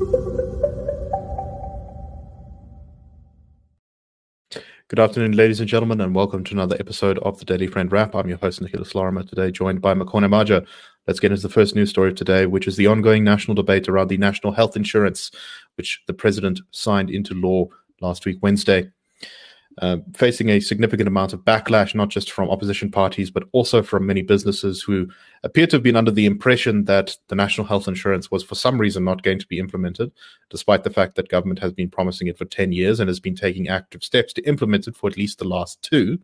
Good afternoon, ladies and gentlemen, and welcome to another episode of the Daily Friend Wrap. I'm your host, Nicholas Lorimer, today joined by Makone Maja. Let's get into the first news story of today, which is the ongoing national debate around the national health insurance, which the president signed into law last week, Wednesday. Facing a significant amount of backlash, not just from opposition parties, but also from many businesses who appear to have been under the impression that the national health insurance was for some reason not going to be implemented, despite the fact that government has been promising it for 10 years and has been taking active steps to implement it for at least the last two.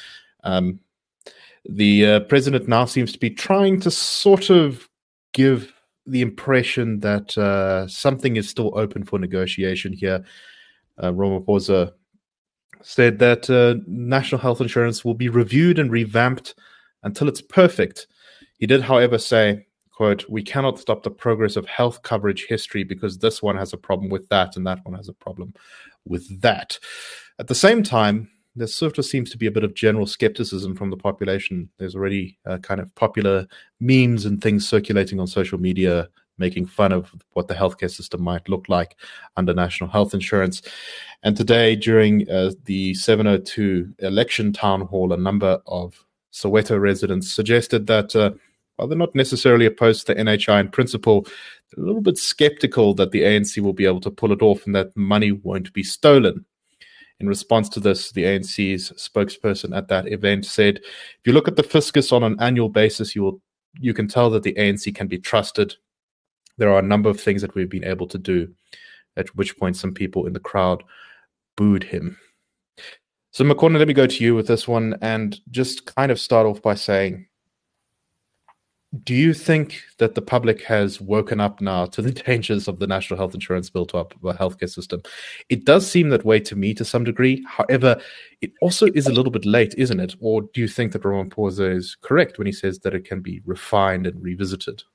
The president now seems to be trying to sort of give the impression that something is still open for negotiation here. Ramaphosa said that national health insurance will be reviewed and revamped until it's perfect. He did, however, say, quote, "We cannot stop the progress of health coverage history because this one has a problem with that and that one has a problem with that." At the same time, there sort of seems to be a bit of general skepticism from the population. There's already kind of popular memes and things circulating on social media making fun of what the healthcare system might look like under national health insurance. And today, during the 702 election town hall, a number of Soweto residents suggested that while they're not necessarily opposed to the NHI in principle, they're a little bit skeptical that the ANC will be able to pull it off and that money won't be stolen. In response to this, the ANC's spokesperson at that event said, "If you look at the fiscus on an annual basis, you can tell that the ANC can be trusted. There are a number of things that we've been able to do," at which point some people in the crowd booed him. So, Makone, let me go to you with this one and just kind of start off by saying, do you think that the public has woken up now to the dangers of the national health insurance built up of our healthcare system? It does seem that way to me to some degree. However, it also is a little bit late, isn't it? Or do you think that Ramaphosa is correct when he says that it can be refined and revisited?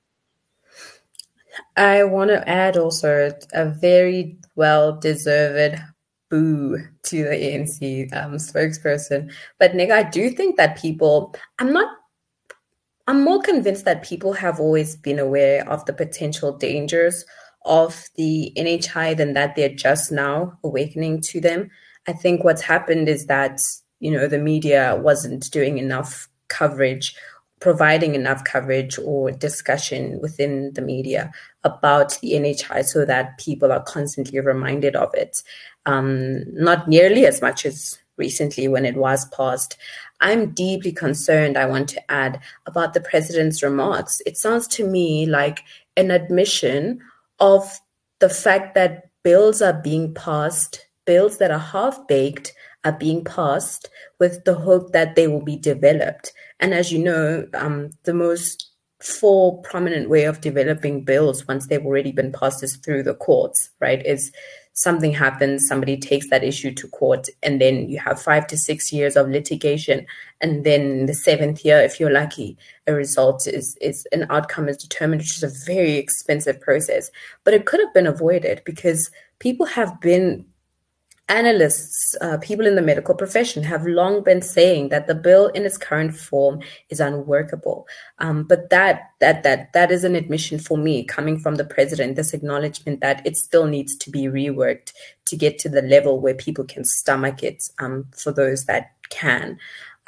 I want to add also a very well-deserved boo to the ANC spokesperson. But Nick, I do think that I'm more convinced that people have always been aware of the potential dangers of the NHI than that they're just now awakening to them. I think what's happened is that, the media wasn't doing enough coverage, providing enough coverage or discussion within the media about the NHI so that people are constantly reminded of it. Not nearly as much as recently when it was passed. I'm deeply concerned, I want to add, about the president's remarks. It sounds to me like an admission of the fact that bills are being passed, bills that are half-baked are being passed with the hope that they will be developed. And as you know, the most prominent way of developing bills once they've already been passed is through the courts, right? Is something happens, somebody takes that issue to court, and then you have 5 to 6 years of litigation. And then the 7th year, if you're lucky, a result is an outcome is determined, which is a very expensive process. But it could have been avoided because people have been analysts, people in the medical profession have long been saying that the bill in its current form is unworkable. But that is an admission for me coming from the president, this acknowledgement that it still needs to be reworked to get to the level where people can stomach it for those that can.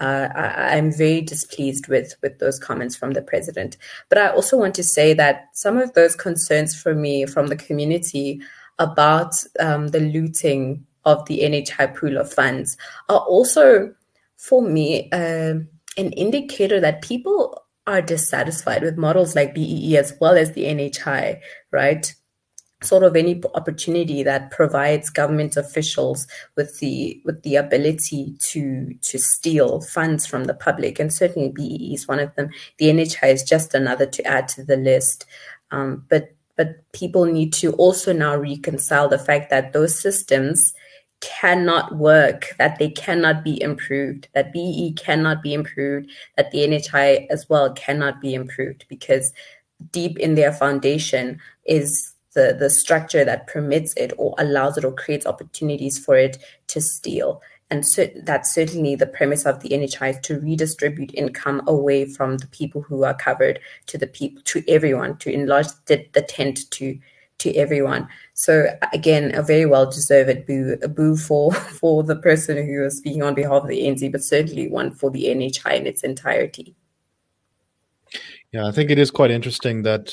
I'm very displeased with those comments from the president. But I also want to say that some of those concerns for me from the community about the looting of the NHI pool of funds are also, for me, an indicator that people are dissatisfied with models like BEE as well as the NHI, right? Sort of any opportunity that provides government officials with the ability to steal funds from the public, and certainly BEE is one of them. The NHI is just another to add to the list, but people need to also now reconcile the fact that those systems cannot work, that they cannot be improved, that BEE cannot be improved, that the NHI as well cannot be improved, because deep in their foundation is the structure that permits it or allows it or creates opportunities for it to steal. And so that's certainly the premise of the NHI, is to redistribute income away from the people who are covered to the people, to everyone, to enlarge the tent to to everyone. So again, a very well-deserved boo, a boo for the person who was speaking on behalf of the ANC, but certainly one for the NHI in its entirety. Yeah, I think it is quite interesting that,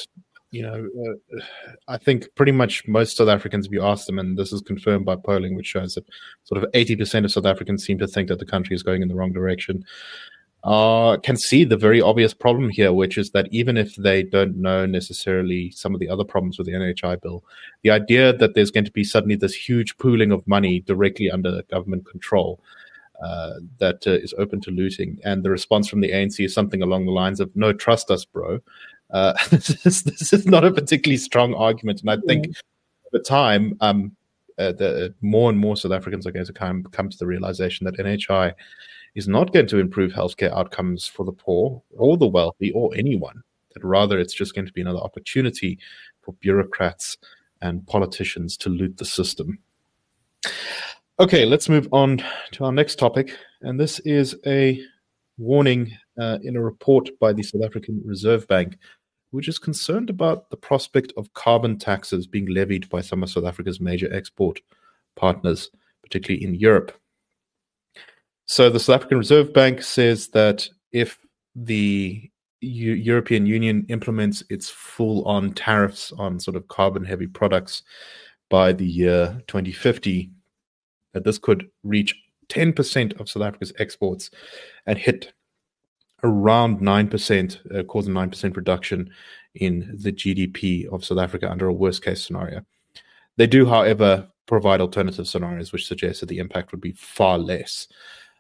I think pretty much most South Africans, if you ask them, and this is confirmed by polling, which shows that sort of 80% of South Africans seem to think that the country is going in the wrong direction, can see the very obvious problem here, which is that even if they don't know necessarily some of the other problems with the NHI bill, the idea that there's going to be suddenly this huge pooling of money directly under government control that is open to looting, and the response from the ANC is something along the lines of, no, trust us, bro. This is not a particularly strong argument, and I think over time, the more and more South Africans are going to come to the realization that NHI is not going to improve healthcare outcomes for the poor or the wealthy or anyone, that rather it's just going to be another opportunity for bureaucrats and politicians to loot the system. Okay, let's move on to our next topic, and this is a warning in a report by the South African Reserve Bank, which is concerned about the prospect of carbon taxes being levied by some of South Africa's major export partners, particularly in Europe. So the South African Reserve Bank says that if the European Union implements its full-on tariffs on sort of carbon-heavy products by the year 2050, that this could reach 10% of South Africa's exports and hit around 9%, cause a 9% reduction in the GDP of South Africa under a worst-case scenario. They do, however, provide alternative scenarios which suggest that the impact would be far less.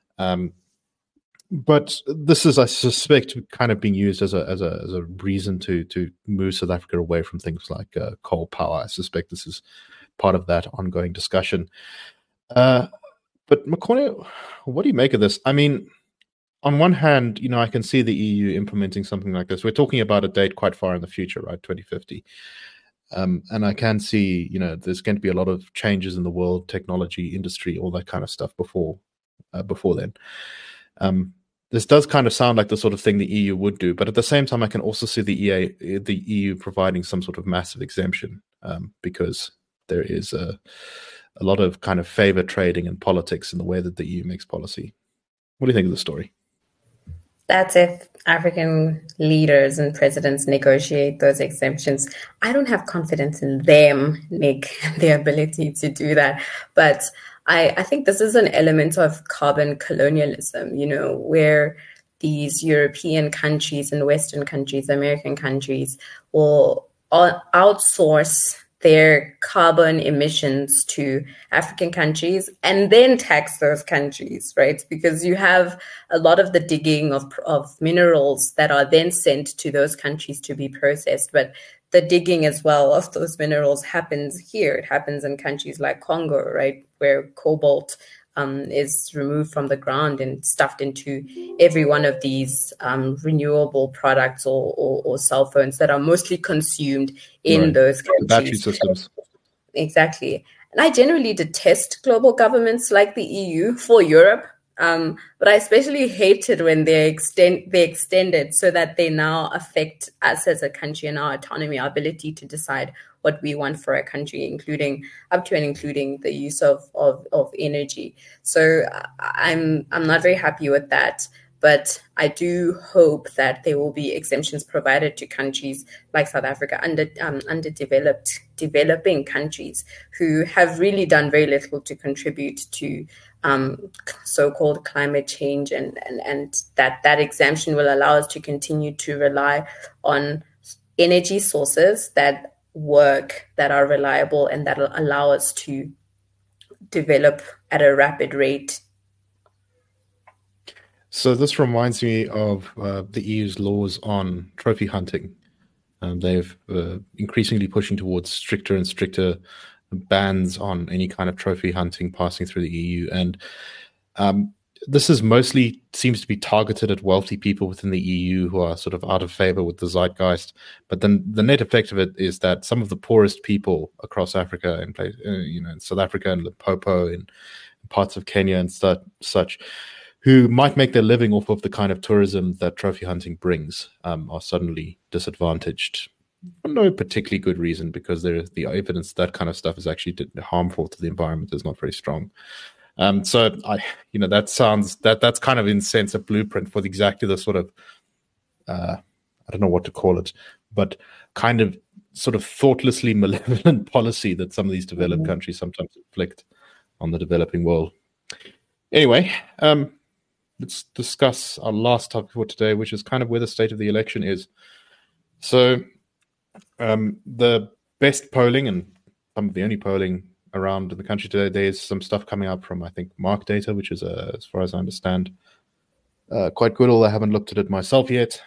But this is, I suspect, kind of being used as a reason to move South Africa away from things like coal power. I suspect this is part of that ongoing discussion. But Mokone, what do you make of this? I mean, on one hand, I can see the EU implementing something like this. We're talking about a date quite far in the future, right? 2050. And I can see, there's going to be a lot of changes in the world, technology, industry, all that kind of stuff before then. This does kind of sound like the sort of thing the EU would do, but at the same time, I can also see the EU providing some sort of massive exemption because there is a lot of kind of favor trading and politics in the way that the EU makes policy. What do you think of the story? That's if African leaders and presidents negotiate those exemptions. I don't have confidence in them, Nick, their ability to do that. But I think this is an element of carbon colonialism, where these European countries and Western countries, American countries, will outsource their carbon emissions to African countries and then tax those countries, right? Because you have a lot of the digging of minerals that are then sent to those countries to be processed. But the digging as well of those minerals happens here. It happens in countries like Congo, right, where cobalt is removed from the ground and stuffed into every one of these renewable products or cell phones that are mostly consumed in those countries. Battery systems. Exactly. And I generally detest global governments like the EU for Europe, but I especially hate it when they extend it so that they now affect us as a country and our autonomy, our ability to decide what we want for a country, including the use of energy. So I'm not very happy with that. But I do hope that there will be exemptions provided to countries like South Africa, developing countries who have really done very little to contribute to so-called climate change, and that exemption will allow us to continue to rely on energy sources that work, that are reliable, and that will allow us to develop at a rapid rate. So this reminds me of the EU's laws on trophy hunting. They've increasingly pushing towards stricter and stricter bans on any kind of trophy hunting passing through the EU. And this is mostly seems to be targeted at wealthy people within the EU who are sort of out of favor with the zeitgeist. But then the net effect of it is that some of the poorest people across Africa, in South Africa and Limpopo, in parts of Kenya and such, who might make their living off of the kind of tourism that trophy hunting brings, are suddenly disadvantaged. for no particularly good reason, because the evidence that kind of stuff is actually harmful to the environment is not very strong. So that's kind of in sense a blueprint for exactly the sort of I don't know what to call it, but kind of sort of thoughtlessly malevolent policy that some of these developed countries sometimes inflict on the developing world. Anyway, let's discuss our last topic for today, which is kind of where the state of the election is. So the best polling and some of the only polling around in the country today, there's some stuff coming up from, I think, Mark Data, which is, as far as I understand, quite good, although I haven't looked at it myself yet.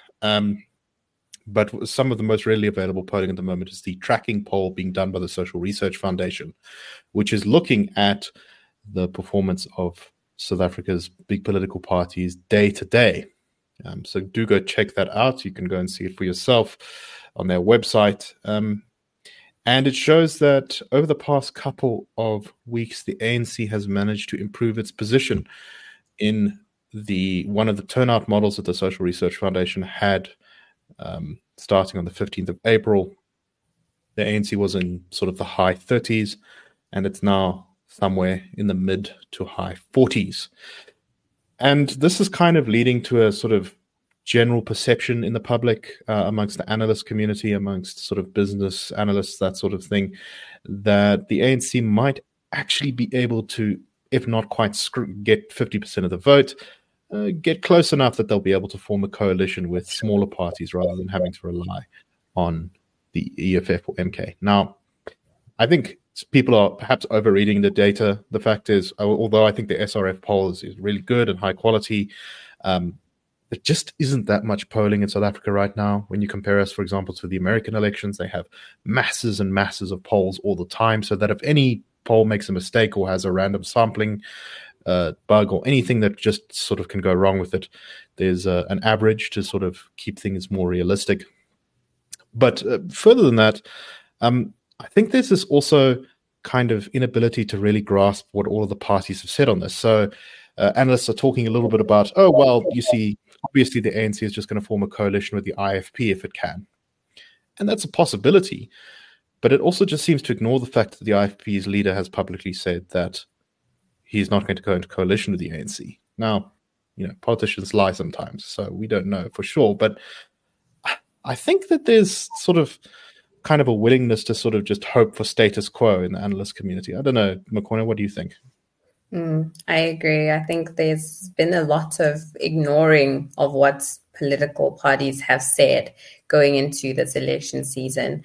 But some of the most readily available polling at the moment is the tracking poll being done by the Social Research Foundation, which is looking at the performance of South Africa's big political parties day to day. So do go check that out. You can go and see it for yourself on their website. And it shows that over the past couple of weeks, the ANC has managed to improve its position in one of the turnout models that the Social Research Foundation had starting on the 15th of April. The ANC was in sort of the high 30s, and it's now somewhere in the mid to high 40s. And this is kind of leading to a sort of general perception in the public, amongst the analyst community, amongst sort of business analysts, that sort of thing, that the ANC might actually be able to, if not quite get 50% of the vote, get close enough that they'll be able to form a coalition with smaller parties rather than having to rely on the EFF or MK. Now, I think people are perhaps overreading the data. The fact is, although I think the SRF poll is really good and high quality, there just isn't that much polling in South Africa right now. When you compare us, for example, to the American elections, they have masses and masses of polls all the time, so that if any poll makes a mistake or has a random sampling bug or anything that just sort of can go wrong with it, there's an average to sort of keep things more realistic. But further than that, I think there's this also kind of inability to really grasp what all of the parties have said on this. So analysts are talking a little bit about, oh, well, you see, obviously the ANC is just going to form a coalition with the IFP if it can. And that's a possibility. But it also just seems to ignore the fact that the IFP's leader has publicly said that he's not going to go into coalition with the ANC. Now, politicians lie sometimes, so we don't know for sure. But I think that there's sort of kind of a willingness to sort of just hope for status quo in the analyst community. I don't know, Mokoena, what do you think? I agree. I think there's been a lot of ignoring of what political parties have said going into this election season.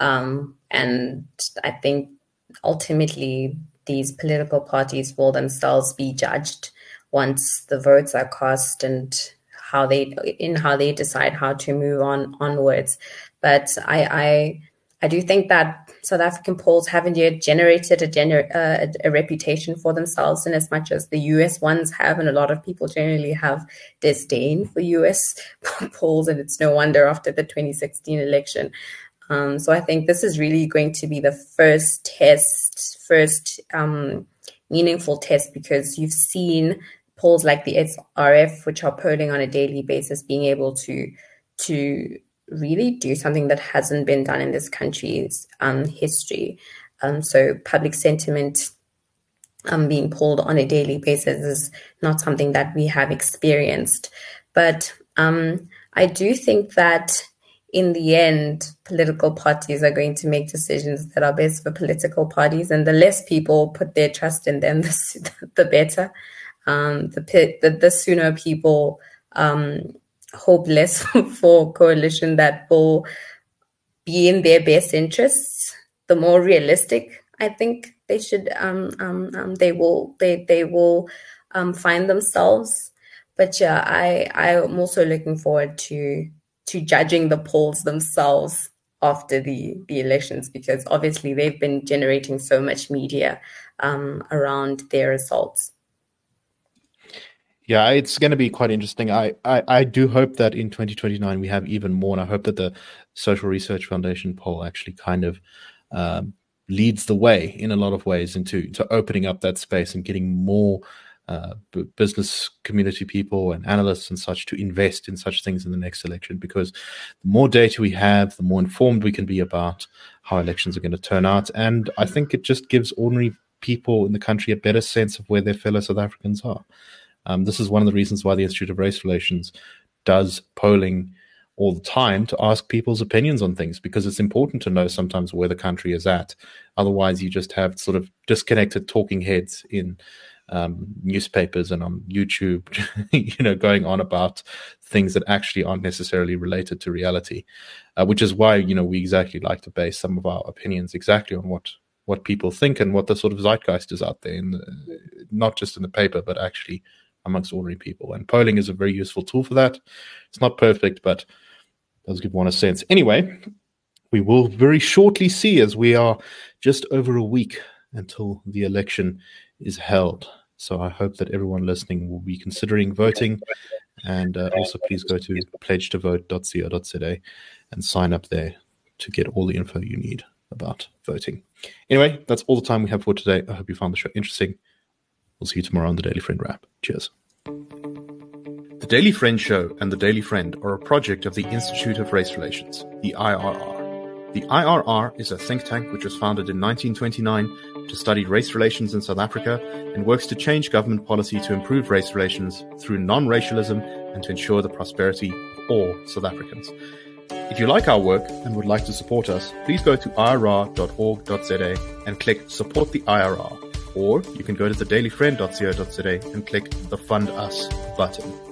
And I think ultimately these political parties will themselves be judged once the votes are cast and how they decide how to move onwards. But I do think that South African polls haven't yet generated a reputation for themselves in as much as the US ones have, and a lot of people generally have disdain for US polls, and it's no wonder after the 2016 election. So I think this is really going to be the first meaningful test, because you've seen polls like the SRF, which are polling on a daily basis, being able to really do something that hasn't been done in this country's history. So public sentiment being polled on a daily basis is not something that we have experienced. But I do think that in the end, political parties are going to make decisions that are best for political parties, and the less people put their trust in them, the better. The sooner people hope less for coalition that will be in their best interests, the more realistic I think they should they will find themselves. But yeah, I am also looking forward to judging the polls themselves after the elections, because obviously they've been generating so much media around their results. Yeah, it's going to be quite interesting. I do hope that in 2029 we have even more, and I hope that the Social Research Foundation poll actually kind of leads the way in a lot of ways into opening up that space and getting more business community people and analysts and such to invest in such things in the next election, because the more data we have, the more informed we can be about how elections are going to turn out. And I think it just gives ordinary people in the country a better sense of where their fellow South Africans are. This is one of the reasons why the Institute of Race Relations does polling all the time, to ask people's opinions on things, because it's important to know sometimes where the country is at. Otherwise, you just have sort of disconnected talking heads in newspapers and on YouTube, going on about things that actually aren't necessarily related to reality, which is why, we exactly like to base some of our opinions exactly on what people think and what the sort of zeitgeist is out there, not just in the paper, but actually amongst ordinary people. And polling is a very useful tool for that. It's not perfect, but does give one a sense. Anyway, we will very shortly see, as we are just over a week until the election is held. So I hope that everyone listening will be considering voting. And also please go to pledgetovote.co.za and sign up there to get all the info you need about voting. Anyway, that's all the time we have for today. I hope you found the show interesting. We'll see you tomorrow on the Daily Friend Wrap. Cheers. The Daily Friend Show and the Daily Friend are a project of the Institute of Race Relations, the IRR. The IRR is a think tank which was founded in 1929 to study race relations in South Africa and works to change government policy to improve race relations through non-racialism and to ensure the prosperity of all South Africans. If you like our work and would like to support us, please go to irr.org.za and click Support the IRR. Or you can go to thedailyfriend.co.za and click the Fund Us button.